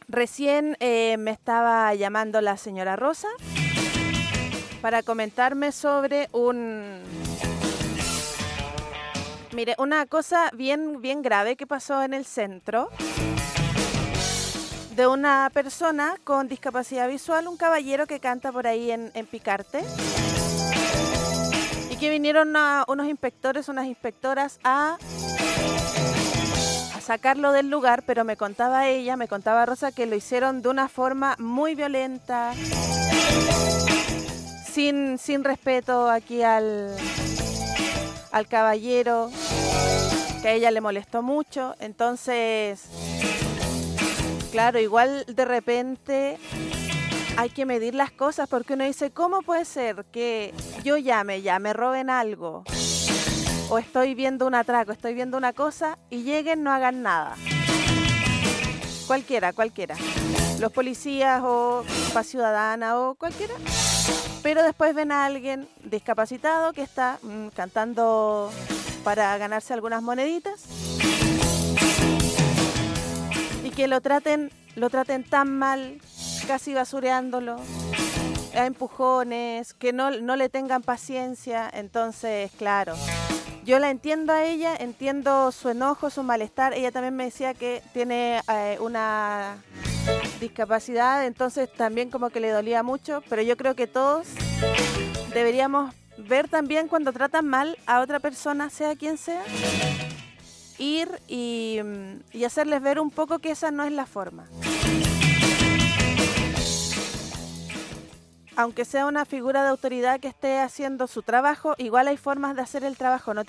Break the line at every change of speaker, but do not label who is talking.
Recién me estaba llamando la señora Rosa para comentarme sobre una cosa bien grave que pasó en el centro de una persona con discapacidad visual, un caballero que canta por ahí en Picarte, y que vinieron unos inspectores, unas inspectoras a sacarlo del lugar, pero me contaba Rosa, que lo hicieron de una forma muy violenta, sin respeto aquí al caballero, que a ella le molestó mucho. Entonces, claro, igual de repente hay que medir las cosas, porque uno dice, ¿cómo puede ser que yo me roben algo? O estoy viendo un atraco, estoy viendo una cosa y lleguen, no hagan nada. Cualquiera. Los policías o Paz Ciudadana o cualquiera. Pero después ven a alguien discapacitado que está cantando para ganarse algunas moneditas y que lo traten tan mal, casi basureándolo, a empujones, que no le tengan paciencia. Entonces, claro, yo la entiendo a ella, entiendo su enojo, su malestar. Ella también me decía que tiene una discapacidad, entonces también como que le dolía mucho, pero yo creo que todos deberíamos ver también cuando tratan mal a otra persona, sea quien sea, ir y hacerles ver un poco que esa no es la forma. Aunque sea una figura de autoridad que esté haciendo su trabajo, igual hay formas de hacer el trabajo. No